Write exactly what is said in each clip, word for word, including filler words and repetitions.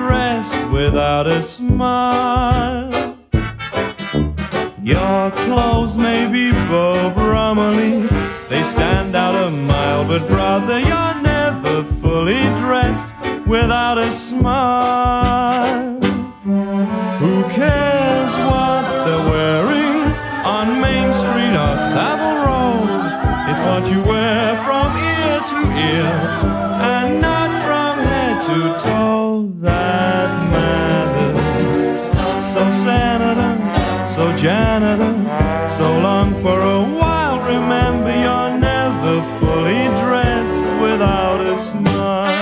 dressed without a smile. Your clothes may be Beau Brummely, they stand out a mile, but brother, you're never fully dressed without a smile. Who cares what they're wearing on Main Street or Savile Row? It's what you wear from ear to ear and not from head to toe that matters. So senator, so janitor, so long for a while, remember you're never fully dressed without a smile.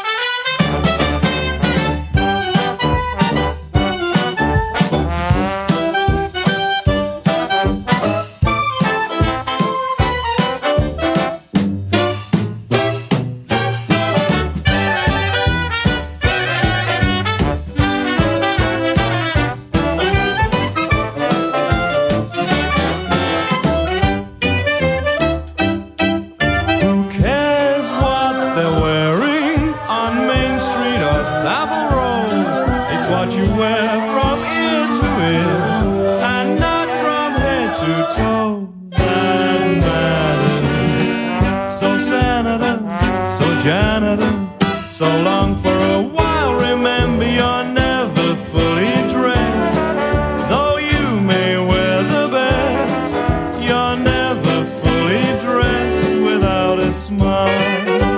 Savile Row, it's what you wear from ear to ear and not from head to toe that matters. So senator, so janitor, so long for a while, remember you're never fully dressed. Though you may wear the best, you're never fully dressed without a smile.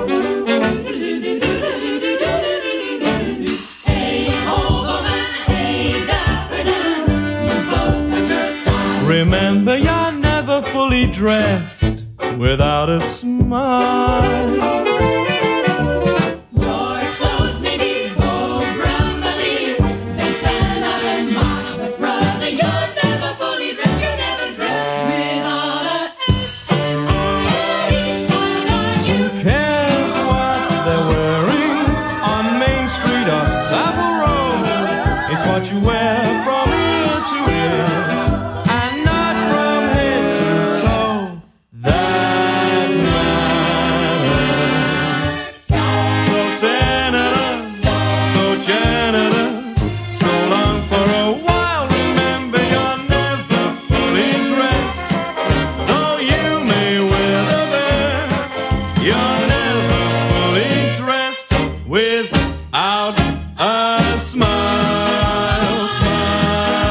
Remember, you're never fully dressed without a smile. Your clothes may be Beau Brummely, they stand out a mile, but brother, you're never fully dressed, you're never dressed without a smile. Who cares what they're wearing on Main Street or Savile Row? It's what you wear